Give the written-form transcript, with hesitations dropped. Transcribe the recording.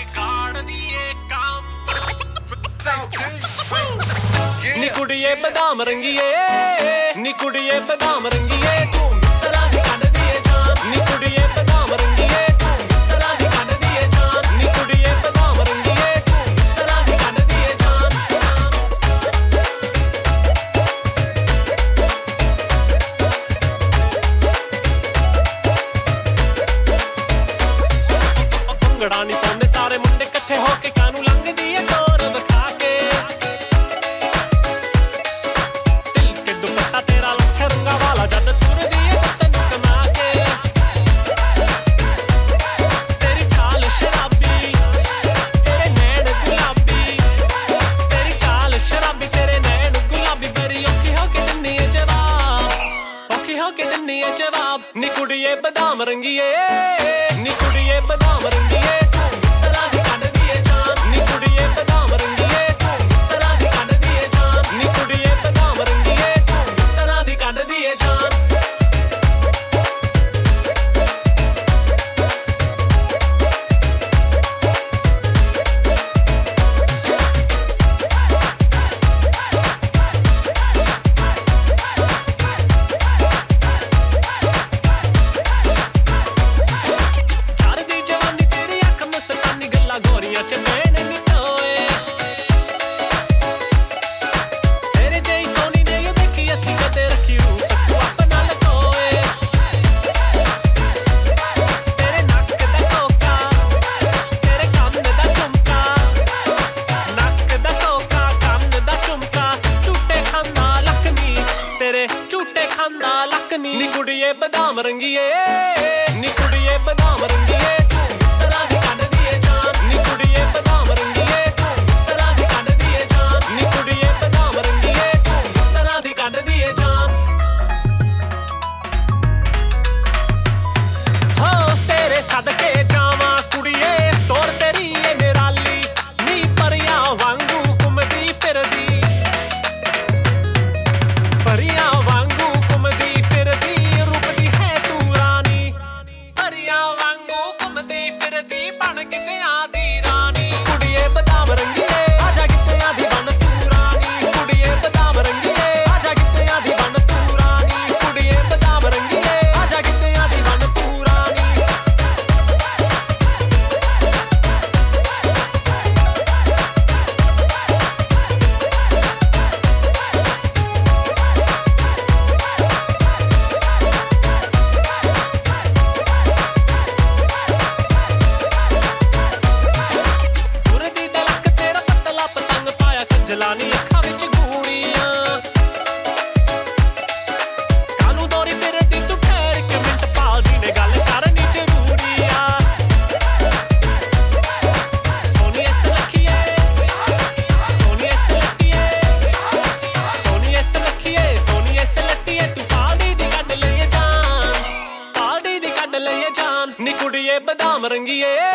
नी कुड़िए बदाम रंगीए नी कुड़िए बदाम रंगीए तू मित्तरा दी कड दिए जान नी कुड़िए बदाम रंगीए तू मित्तरा दी कड दिए जान नी कुड़िए बदाम रंगीए तू मित्तरा दी कड दिए जान भंगड़ा नी पाउंदे सारे मुंडे इकट्ठे होके कानू लंघदी है तोर विखा के जवाब नी कुड़िए बदाम रंगीए नी कुड़िए बदाम रंगीए तू मित्तरा दी कड दिए जान नी कुड़िए बदाम रंगीए तू मित्तरा दी कड दिए जान नी कुड़िए बदाम रंगीए तू मित्तरा दी कड दिए जान नी कुड़िए बदाम रंगीए नी कुड़िए बदाम रंगीए तू मित्तरा दी कड दिए जान नी कुड़िए बदाम रंगीए तू मित्तरा दी कड दिए जान नी कुड़िए बदाम रंगीए तू मित्तरा दी कड दिए जान हो तेरे सदके जावा कुड़िए तोर तेरी ए निराली नी परियां वांगू घुमदी फिरदी परियां वांगू घुमदी नी कुड़िए बदाम रंगीए